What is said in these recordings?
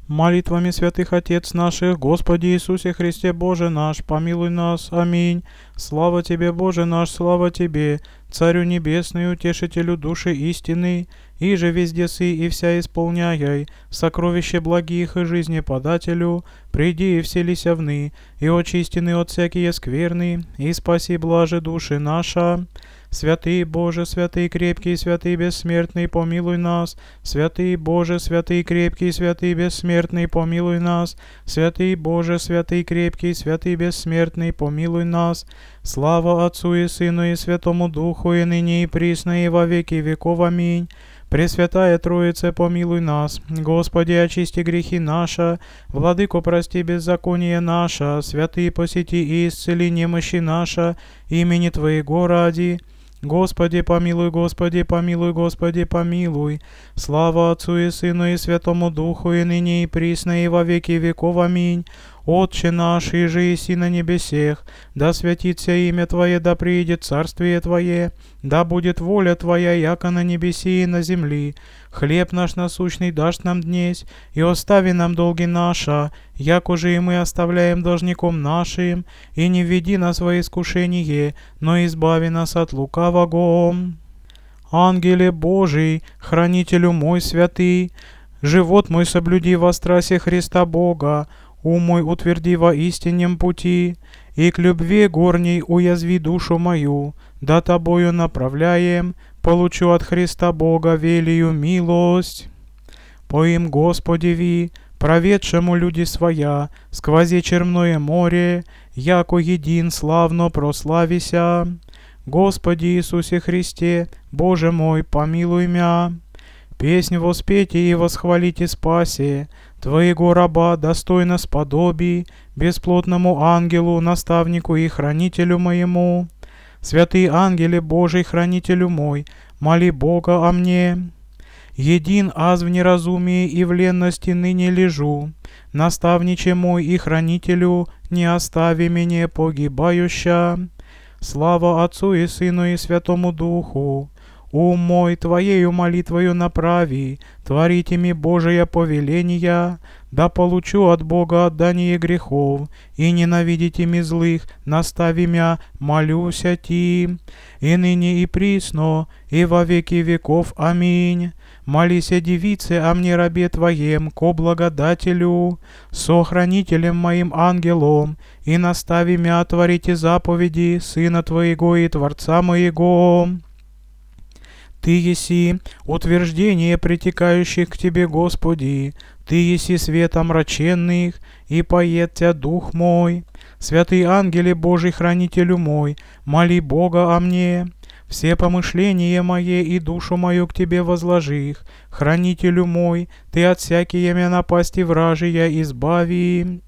Молитвами святых Отец наших, Господи Иисусе Христе Боже наш, помилуй нас. Аминь. Слава Тебе, Боже наш, слава Тебе, Царю Небесный, Утешителю души истины, и же везде сы и вся исполняй, сокровище благих и жизни подателю, приди и вселися вны, и очистины от всякие скверны, и спаси блаже души наша. Святый Боже, святый крепкий, святый бессмертный, помилуй нас. Святый Боже, святый крепкий, святый бессмертный, помилуй нас. Святый Боже, святый крепкий, святый бессмертный, помилуй нас. Слава Отцу и Сыну и Святому Духу, и ныне и присно, и во веки веков. Аминь. Пресвятая Троице, помилуй нас. Господи, очисти грехи наши. Владыко, прости беззаконие наше. Святые, посети и исцели немощи наши, имени Твоего ради. Господи, помилуй, Господи, помилуй, Господи, помилуй. Слава Отцу и Сыну и Святому Духу, и ныне и присно, и во веки веков. Аминь. Отче наш, иже еси на небесех, да святится имя Твое, да приидет царствие Твое, да будет воля Твоя, яко на небеси и на земли. Хлеб наш насущный дашь нам днесь, и остави нам долги наши, яко же и мы оставляем должником нашим, и не введи нас во искушение, но избави нас от лукавого. Ангеле Божий, хранителю мой святый, живот мой соблюди во страсе Христа Бога, ум мой утверди во истинном пути, и к любви горней уязви душу мою, да Тобою направляем, получу от Христа Бога велию милость. По им Господи ви, проведшему люди своя, сквози черное море, яко един славно прославися. Господи Иисусе Христе, Боже мой, помилуй мя. Песнь воспейте и восхвалите спасе, Твоего раба достойно сподоби, бесплотному ангелу, наставнику и хранителю моему. Святый ангеле Божий, хранителю мой, моли Бога о мне. Един аз в неразумии и в ленности ныне лежу, наставниче мой и хранителю, не остави меня погибающа. Слава Отцу и Сыну и Святому Духу. Ум мой Твоею молитвою направи, творите ми Божие повеления, да получу от Бога отдание грехов, и ненавидите ми злых, настави мя, молюся Ти, и ныне и присно, и во веки веков. Аминь. Молися, девице, о мне рабе Твоем, ко благодателю, со хранителем моим ангелом, и настави мя творите заповеди Сына Твоего и Творца моего. Ты еси утверждение притекающих к Тебе, Господи, Ты еси свет омраченных, и поет Тя дух мой. Святый ангеле Божий, хранителю мой, моли Бога о мне. Все помышления мои и душу мою к Тебе возложи их. Хранителю мой, Ты от всякие мя напасти вражия избави.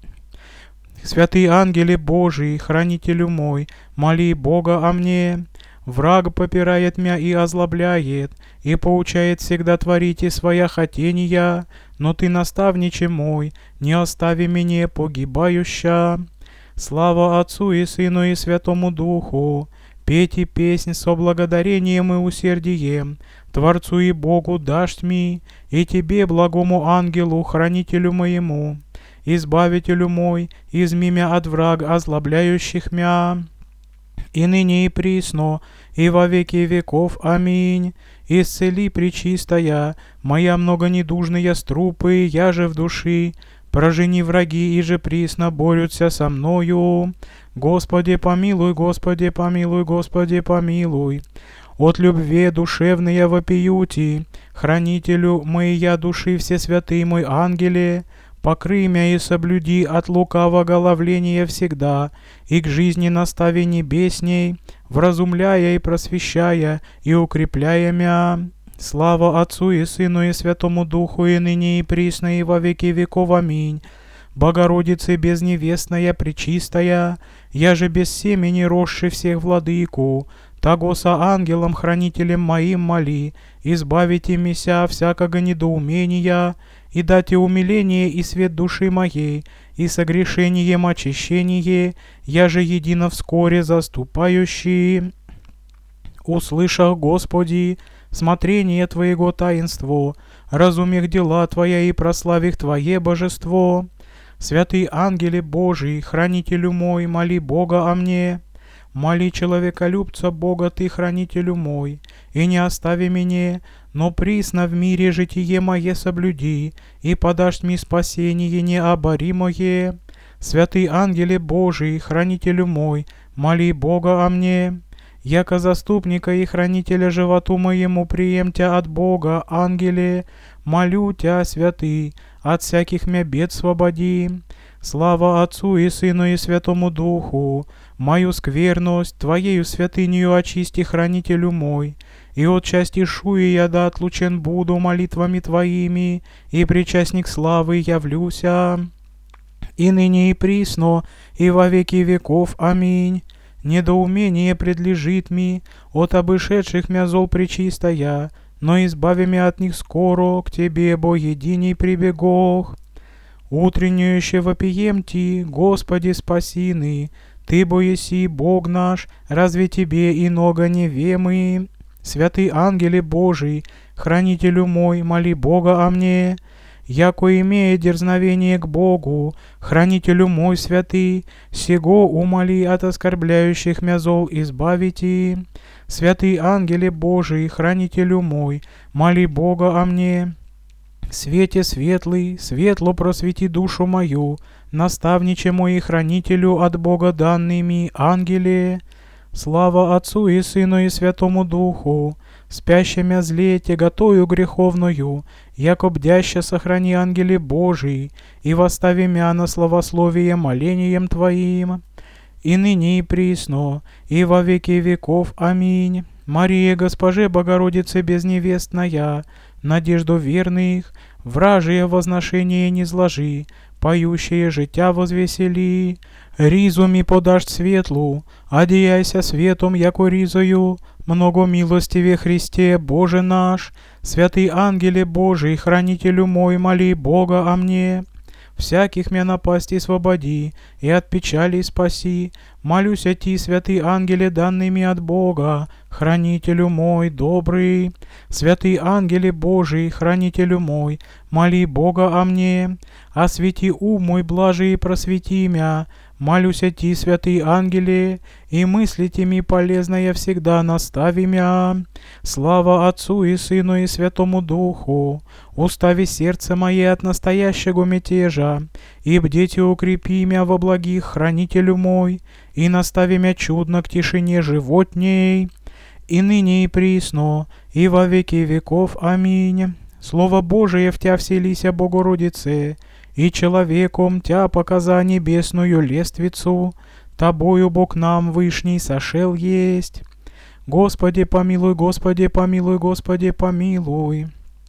Святый ангеле Божий, хранителю мой, моли Бога о мне. Враг попирает мя и озлобляет, и поучает всегда творите своя хотения, но Ты, наставниче мой, не остави меня погибающа. Слава Отцу и Сыну и Святому Духу. Пейте песнь со благодарением и усердием, Творцу и Богу дашь ми, и Тебе, благому ангелу, хранителю моему, избавителю мой, изми мя от враг озлобляющих мя. И ныне и присно, и во веки веков. Аминь. Исцели, пречистая, моя многонедужная струпы, я же в души, прожени враги, и же присно борются со мною. Господи, помилуй, Господи, помилуй, Господи, помилуй. От любви душевные вопиюти, хранителю моей души всесвятый мой ангеле, покрый мя и соблюди от лукавого ловления всегда, и к жизни настави небесней, вразумляя и просвещая, и укрепляя мя. Слава Отцу и Сыну и Святому Духу, и ныне и присно, и во веки веков. Аминь. Богородице безневестная, пречистая, я же без семени росший всех владыку, того со ангелом-хранителем моим моли, избавите меня всякого недоумения, и дайте умиление и свет души моей, и согрешением очищение, я же едино вскоре заступающий. Услышав, Господи, смотрение Твоего таинство, разумех дела Твоя и прославих Твое божество. Святый ангеле Божий, хранителю мой, моли Бога о мне. Моли человеколюбца Бога Ты, хранителю мой, и не остави меня, но присно в мире житие мое соблюди, и подашь мне спасение необоримое. Святый ангеле Божий, хранителю мой, моли Бога о мне. Яко заступника и хранителя животу моему приемтя от Бога, ангеле, молю Тя, святый, от всяких мя бед свободи. Слава Отцу и Сыну и Святому Духу, мою скверность Твоею святынею очисти, хранителю мой, и от части шуи я да отлучен буду молитвами Твоими, и причастник славы явлюся, и ныне и присно, и во веки веков. Аминь. Недоумение предлежит ми от обышедших мя зол пречистая, но избави мя от них скоро, к Тебе, бо единий прибегох. Утреннююще вопием Ти, Господи спасины, Ты бо еси Бог наш, разве Тебе иного не вемы? Святый ангеле Божий, хранителю мой, моли Бога о мне. Яко имея дерзновение к Богу, хранителю мой святый, сего умоли от оскорбляющих мя зол избавите. Святый ангеле Божий, хранителю мой, моли Бога о мне. Свете светлый, светло просвети душу мою, наставниче мой и хранителю от Бога данными, ангеле. Слава Отцу и Сыну и Святому Духу, спящемя зле тяготою греховною, яко бдяще сохрани, ангеле Божий, и восстави мя на славословие молением Твоим, и ныне и присно, и во веки веков. Аминь. Мария, Госпоже Богородице безневестная, надежду верных, вражие возношение не зложи, поющее життя возвесели. Ризу ми подашь светлу, одеяйся светом, яко ризою, много милостиве Христе, Боже наш. Святый ангеле Божий, хранителю мой, моли Бога о мне. Всяких мя напасти свободи, и от печали спаси. Молюсь о Ти, святый ангеле, данными от Бога, хранителю мой добрый. Святый ангеле Божий, хранителю мой, моли Бога о мне. Освети ум мой блажи и просвети мя. Молюсь о Ти, святый ангеле, и мыслите ми полезное всегда настави мя. Слава Отцу и Сыну и Святому Духу, устави сердце мое от настоящего мятежа, и бдите укрепи мя во благих, хранителю мой, и настави мя чудно к тишине животней, и ныне и присно, и во веки веков. Аминь. Слово Божие в Тя вселися, Богородице, и человеком Тя показа небесную лествицу, Тобою Бог нам вышний сошел есть. Господи помилуй, Господи помилуй, Господи помилуй.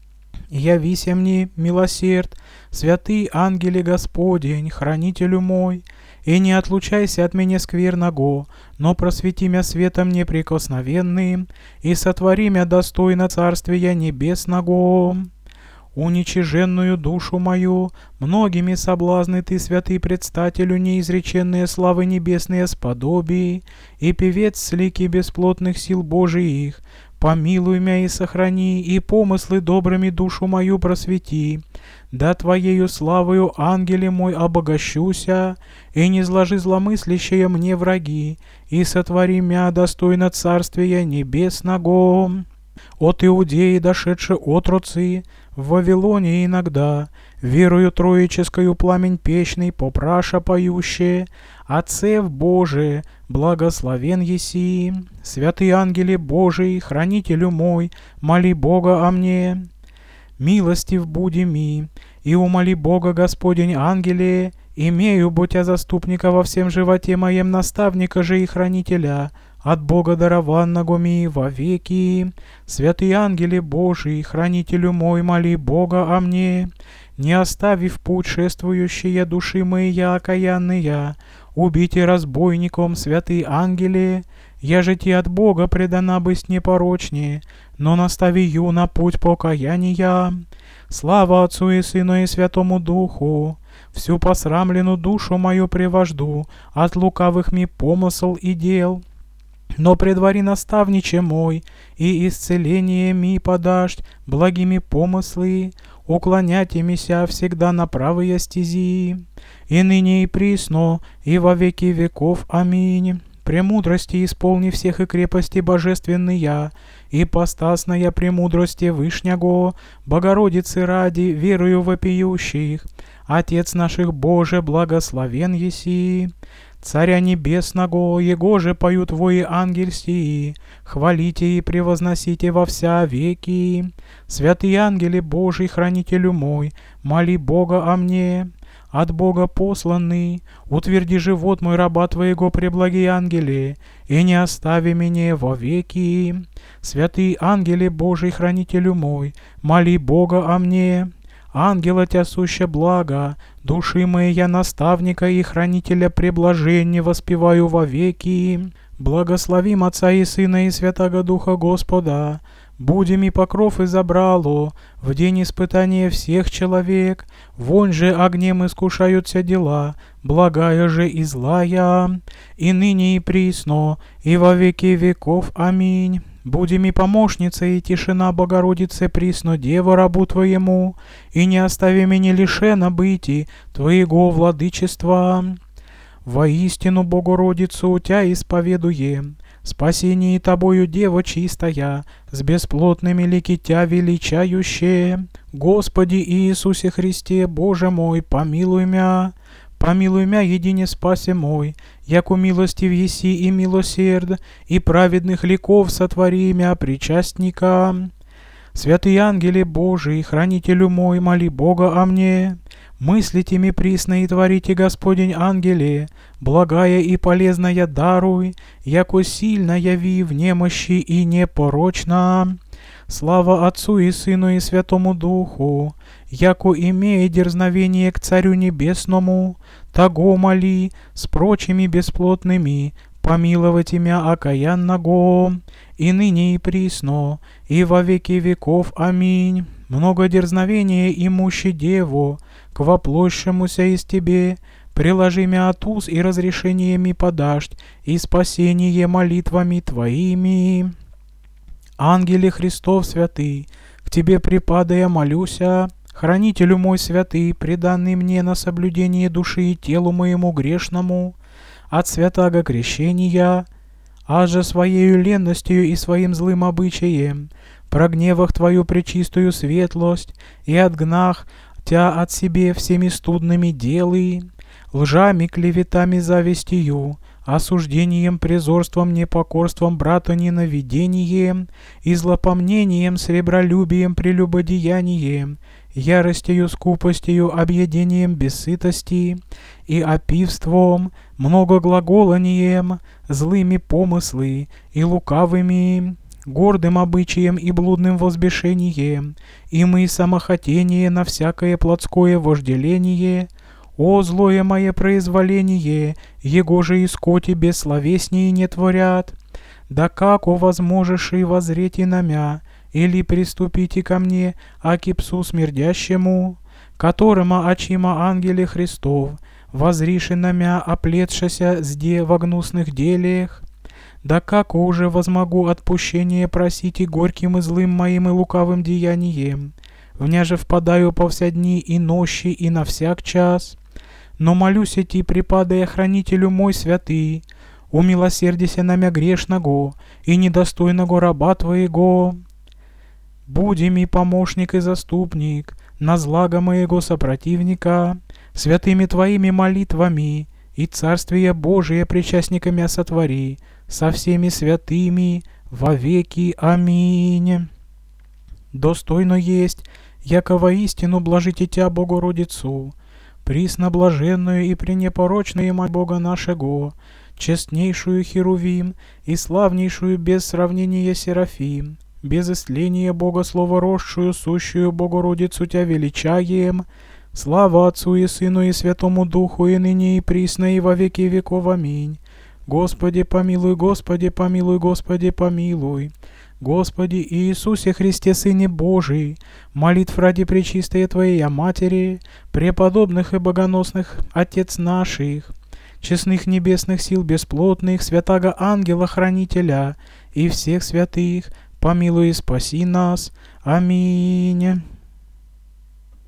Явися мне, милосерд, святый ангеле Господень, хранителю мой, и не отлучайся от меня скверного, но просвети мя светом неприкосновенным, и сотвори мя достойно царствия небесного. Уничиженную душу мою многими соблазны Ты, святый предстателю, неизреченные славы небесные сподоби, и певец слики бесплотных сил Божиих, помилуй мя и сохрани, и помыслы добрыми душу мою просвети. Да Твоею славою, ангеле мой, обогащуся, и не зложи зломыслящие мне враги, и сотвори мя достойно царствия небесного. От Иудеи дошедши отроцы, в Вавилоне иногда, верою троическою пламень печный попраша поюще, Отцев Боже, благословен еси. Святый ангеле Божий, хранителю мой, моли Бога о мне. Милостив буди ми, и умоли Бога Господень ангеле, имею, будья заступника во всем животе моем, наставника же и хранителя, от Бога дарованного ми вовеки. Святый ангеле Божий, хранителю мой, моли Бога о мне. Не оставив путь шествующие души мои окаянные, убите разбойником, святый ангеле. Я же Ти от Бога предана быть непорочнее, но настави ю на путь покаяния. Слава Отцу и Сыну и Святому Духу. Всю посрамленную душу мою привожду от лукавых ми помысл и дел. Но предвари, наставниче мой, и исцеление ми подашь, благими помыслы, уклонятимися всегда на правые стези, и ныне и присно, и во веки веков. Аминь. Премудрости исполни всех и крепости божественные, и постасная премудрости Вышнего, Богородицы ради, верую вопиющих. Отец наших Боже, благословен еси. Царя Небесного, Его же поют вои ангельские, хвалите и превозносите во вся веки. Святые ангели Божий, хранителю мой, моли Бога о мне. От Бога посланный, утверди живот мой раба Твоего, преблагие ангели, и не остави меня во веки. Святые ангели Божий, хранителю мой, моли Бога о мне. Ангела Тя суще благо, души моей я наставника и хранителя преблажения воспеваю во веки. Благословим Отца и Сына и Святаго Духа Господа. Будем и покров и забрало, в день испытания всех человек, вон же огнем искушаются дела, благая же и злая, и ныне и присно, и во веки веков. Аминь. Будем и помощница, и тишина Богородице присно Дева рабу Твоему, и не остави меня лишена быти Твоего владычества. Воистину Богородицу Тя исповедуем, спасение Тобою, Дева чистая, с бесплотными лики Тя величающее. Господи Иисусе Христе, Боже мой, помилуй мя. Помилуй мя, едине спасе мой, яко милостив еси и милосерд, и праведных ликов сотвори мя причастника. Святые ангели Божии, хранителю мой, моли Бога о мне. Мыслите ми присно и творите, Господень ангеле, благая и полезная даруй, яко сильно яви в немощи и непорочна. Слава Отцу и Сыну и Святому Духу, яко имея дерзновение к Царю Небесному, того моли с прочими бесплотными помиловать имя окаянного, и ныне и присно, и во веки веков. Аминь. Много дерзновения имущи Деву, к воплощемуся из Тебе, приложи мя от уз и разрешениями подашь, и спасение молитвами Твоими. Ангеле Христов святый, к Тебе припадая молюся, хранителю мой святый, преданный мне на соблюдение души и телу моему грешному, от святаго крещения, а же своею ленностью и своим злым обычаем, прогневах Твою пречистую светлость, и отгнах Тя от себе всеми студными делы, лжами, клеветами, завистью, осуждением, презорством, непокорством, брата ненавидением, и злопомнением, сребролюбием, прелюбодеянием, яростью, скупостью, объедением бессытости, и опивством, многоглаголанием, злыми помыслы и лукавыми, гордым обычаем и блудным возбешением, и мы самохотение на всякое плотское вожделение. О, злое мое произволение, его же искоти бессловеснее не творят. Да как возможешь и воззреть на мя, или приступите ко мне, аки псу смердящему, которому очима ангеле Христов, возриши на мя, оплетшася сде во гнусных делиях. Да как уже возмогу отпущение просить и горьким и злым моим и лукавым деянием, вня же впадаю по вся дни и нощи и на всяк час. Но молюсь ти, припадая хранителю мой святый, умилосердися на мя грешного и недостойного раба Твоего. Буди ми помощник и заступник на злага моего сопротивника, святыми Твоими молитвами, и Царствие Божие причастниками сотвори, со всеми святыми во веки. Аминь. Достойно есть, яко воистину блажите Тя, Богородицу, присноблаженную и пренепорочную Мать Бога нашего, честнейшую Херувим и славнейшую без сравнения Серафим, без истления Бога словоросшую, сущую Богородицу Тя величаем. Слава Отцу и Сыну и Святому Духу, и ныне и присно и во веки веков. Аминь. Господи помилуй, Господи помилуй, Господи помилуй. Господи Иисусе Христе, Сыне Божий, молитв ради пречистой Твоей Матери, преподобных и богоносных Отец наших, честных небесных сил бесплотных, святаго ангела-хранителя и всех святых, помилуй и спаси нас. Аминь.